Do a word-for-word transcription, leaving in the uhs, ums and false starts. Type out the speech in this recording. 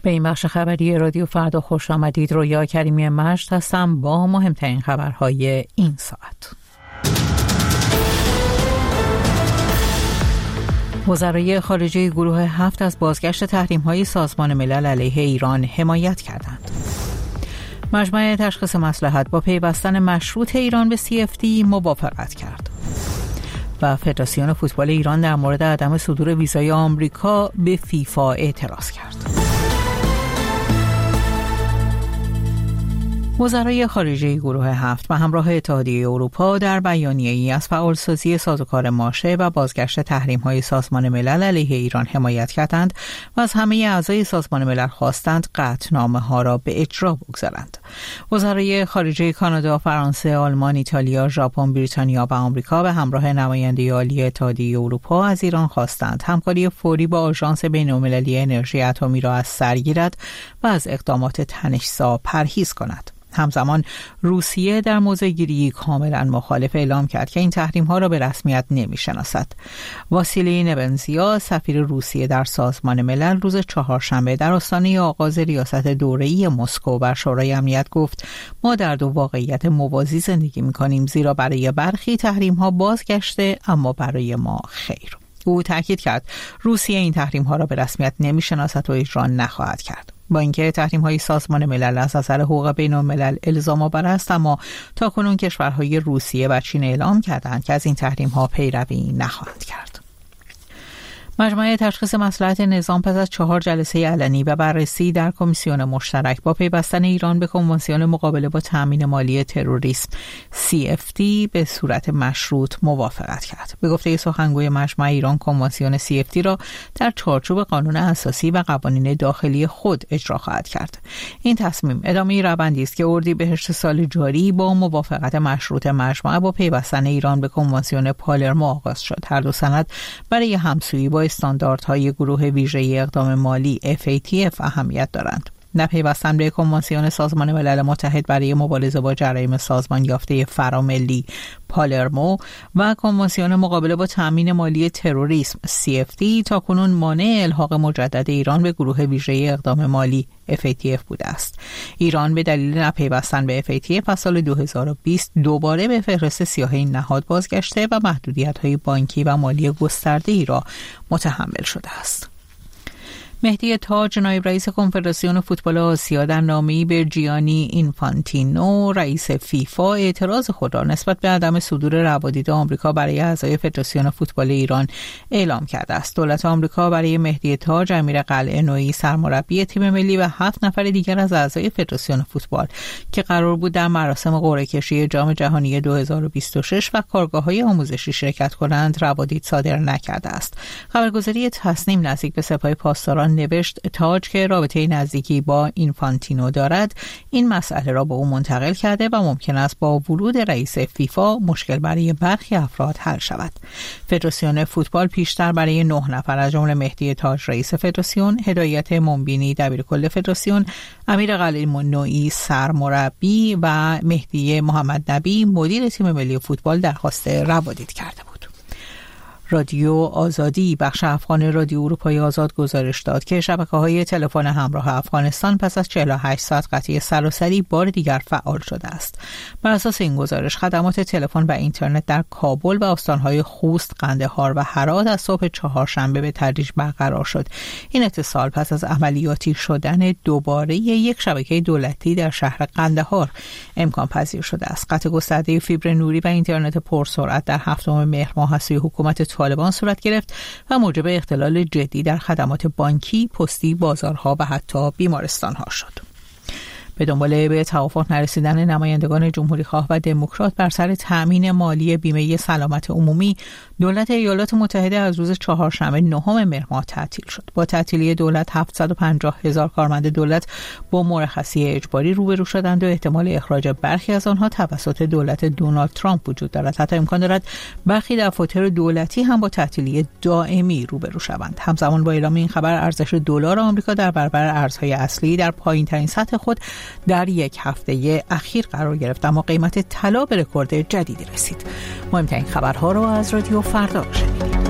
به این بخش خبری رادیو فردا خوش آمدید. رویا کریمی مشت هستم با مهمترین خبرهای این ساعت. وزرای خارجه گروه هفت از بازگشت تحریم‌های سازمان ملل علیه ایران حمایت کردند. مجمع تشخیص مصلحت با پیوستن مشروط ایران به سی اف دی موافقت کرد. و فدراسیون فوتبال ایران در مورد عدم صدور ویزای آمریکا به فیفا اعتراض کرد. وزرای خارجه گروه هفت به همراه اتحادیه اروپا در بیانیه‌ای از فعالسازی سازوکار ماشه و بازگشت تحریم‌های سازمان ملل علیه ایران حمایت کردند و از همه اعضای سازمان ملل خواستند قطعنامه‌ها را به اجرا بگذارند. وزرای خارجه کانادا، فرانسه، آلمان، ایتالیا، ژاپن، بریتانیا و آمریکا به همراه نماینده عالی اتحادیه اروپا از ایران خواستند همکاری فوری با آژانس بین‌المللی انرژی اتمی را از سر گیرد و از اقدامات تنش‌زا پرهیز کند. همزمان روسیه در موضع گیری کاملا مخالف اعلام کرد که این تحریم ها را به رسمیت نمی شناسد. واسیلی نبنزیا، سفیر روسیه در سازمان ملل، روز چهارشنبه در آستانه آغاز ریاست دوره‌ای مسکو بر شورای امنیت گفت: ما در دو واقعیت موازی زندگی می کنیم، زیرا برای برخی تحریم ها بازگشته، اما برای ما خیر. او تاکید کرد روسیه این تحریم ها را به رسمیت نمی شناسد و اجرا نخواهد کرد. با اینکه تحریم‌های سازمان ملل از نظر حقوق بین‌الملل الزام آور است، اما تاکنون کشورهای روسیه و چین اعلام کردند که از این تحریم‌ها پیروی نخواهند کرد. مجمع تشخیص مصلحت نظام پس از چهار جلسه علنی و بررسی در کمیسیون مشترک با پیوستن ایران به کنوانسیون مقابله با تامین مالی تروریسم سی اف دی به صورت مشروط موافقت کرد. به گفته سخنگوی مجمع، ایران کنوانسیون سی اف دی را در چارچوب قانون اساسی و قوانین داخلی خود اجرا خواهد کرد. این تصمیم ادامه روندی است که اردیبهشت سال جاری با موافقت مشروط مجمع با پیوستن ایران به کنوانسیون پالرمو آغاز شد. هر دو سند برای همسویی با استانداردهای گروه ویژه اقدام مالی اف ای تی اف اهمیت دارند. نپیوستن به کنوانسیون سازمان ملل متحد برای مبارزه با جرایم سازمان یافته فراملی پالرمو و کنوانسیون مقابله با تامین مالی تروریسم سی اف دی تاکنون مانع الحاق مجدد ایران به گروه ویژه اقدام مالی اف ای تی اف بوده است. ایران به دلیل نپیوستن به اف ای تی اف از سال دو هزار و بیست دوباره به فهرست سیاه این نهاد بازگشته و محدودیت‌های بانکی و مالی گسترده‌ای را متحمل شده است. مهدی تاج، نایب رئیس کنفدراسیون فوتبال آسیا، در نامه‌ای به جیانی اینفانتینو، رئیس فیفا، اعتراض خود را نسبت به عدم صدور روادید آمریکا برای اعضای فدراسیون فوتبال ایران اعلام کرده است. دولت آمریکا برای مهدی تاج، امیر قلعه نویی، سرمربی تیم ملی و هفت نفر دیگر از اعضای فدراسیون فوتبال که قرار بود در مراسم قرعه کشی جام جهانی دو هزار و بیست و شش و کارگاه‌های آموزشی شرکت کنند روادید صادر نکرده است. خبرگزاری تصنیم نزدیک به سپاه پاسداران نوشت تاج که رابطه نزدیکی با اینفانتینو دارد، این مسئله را به او منتقل کرده و ممکن است با ورود رئیس فیفا مشکل برای برخی افراد حل شود. فدراسیون فوتبال پیشتر برای نه نفر از جمله مهدی تاج رئیس فدراسیون، هدایت منبینی دبیرکل فدراسیون، امیر قلعه نویی سرمربی و مهدی محمد نبی مدیر تیم ملی فوتبال درخواست روادید کرده بود. رادیو آزادی، بخش افغان رادیو اروپای آزاد، گزارش داد که شبکه‌های تلفن همراه افغانستان پس از چهل و هشت ساعت قطعی سراسری بار دیگر فعال شده است. بر اساس این گزارش، خدمات تلفن و اینترنت در کابل و استان‌های خوست، قندهار و هرات از صبح چهارشنبه به تدریج برقرار شد. این اتصال پس از عملیاتی شدن دوباره یک شبکه دولتی در شهر قندهار امکان پذیر شده است. قطع گسترده فیبر نوری و اینترنت پرسرعت در هفتم مهر ماه از سوی حکومت طالبان صورت گرفت و موجب اختلال جدی در خدمات بانکی، پستی، بازارها و حتی بیمارستانها شد. به دنبال به توافق نرسیدن نمایندگان جمهوری خواه و دموکرات بر سر تأمین مالی بیمه سلامت عمومی، دولت ایالات متحده از روز چهارشنبه نهم مهر ماه تعطیل شد. با تعطیلی دولت هفتصد و پنجاه هزار کارمند دولت با مرخصی اجباری روبرو شدند و احتمال اخراج برخی از آنها توسط دولت دونالد ترامپ وجود دارد. حتی امکان دارد برخی دفاتر دولتی هم با تعطیلی دائمی روبرو شوند. همزمان با اعلام این خبر، ارزش دلار آمریکا در برابر ارزهای اصلی در پایین‌ترین سطح خود در یک هفته اخیر قرار گرفت، اما قیمت طلا به رکورد جدیدی رسید. مهمترین خبرها را از رادیو فردا شنیدید.